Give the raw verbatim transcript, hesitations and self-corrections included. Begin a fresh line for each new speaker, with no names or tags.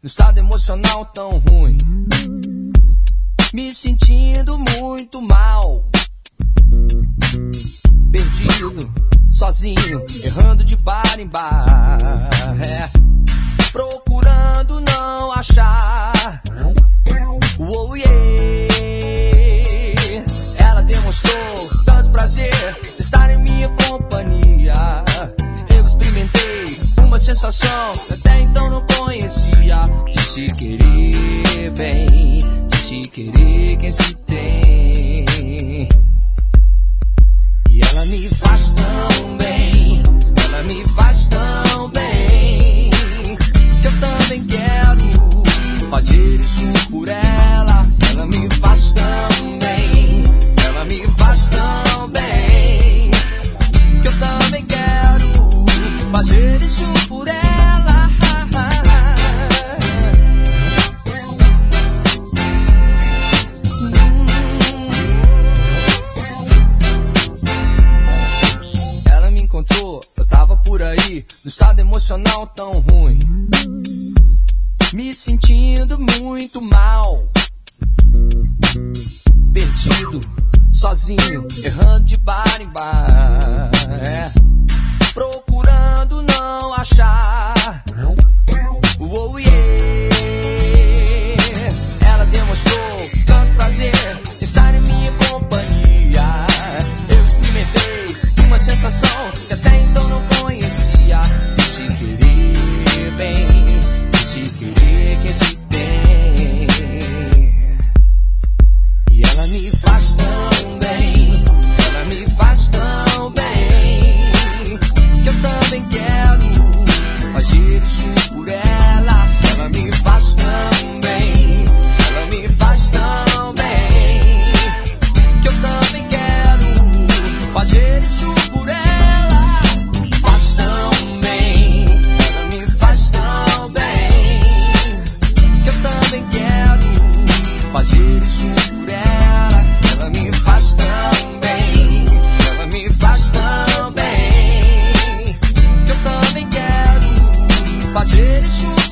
no estado emocional tão ruim, me sentindo muito mal, perdido, sozinho, errando de bar em bar, é, procurando não achar. Oh, yeah. Ela demonstrou tanto prazer de estar em minha companhia. Eu experimentei uma sensação que até então não conhecia, de se querer bem, de se querer quem se tem. E ela me faz tão bem, ela me faz tão bem, que eu também quero fazer isso por ela. Ela me faz tão bem, ela me faz tão bem, que eu também quero fazer isso por ela. Ela me encontrou, eu tava por aí, no estado emocional tão ruim, me sentindo muito mal, perdido, sozinho, errando de bar em bar, é, procurando não achar. Oh, yeah. Ela demonstrou tanto prazer de estar em minha companhia. Eu experimentei uma sensação que até então não conhecia, de se querer bem, de se querer quem se tem. E ela me faz tão bem, ela me faz tão bem, que eu também quero fazer isso por ela. Ela me faz tão bem, ela me faz tão bem, que eu também quero fazer isso por ela. Faz tão bem, ela me faz tão bem, que eu também quero fazer isso por ela. Ela me faz tão bem, ela me faz tão bem, que eu também quero fazer isso.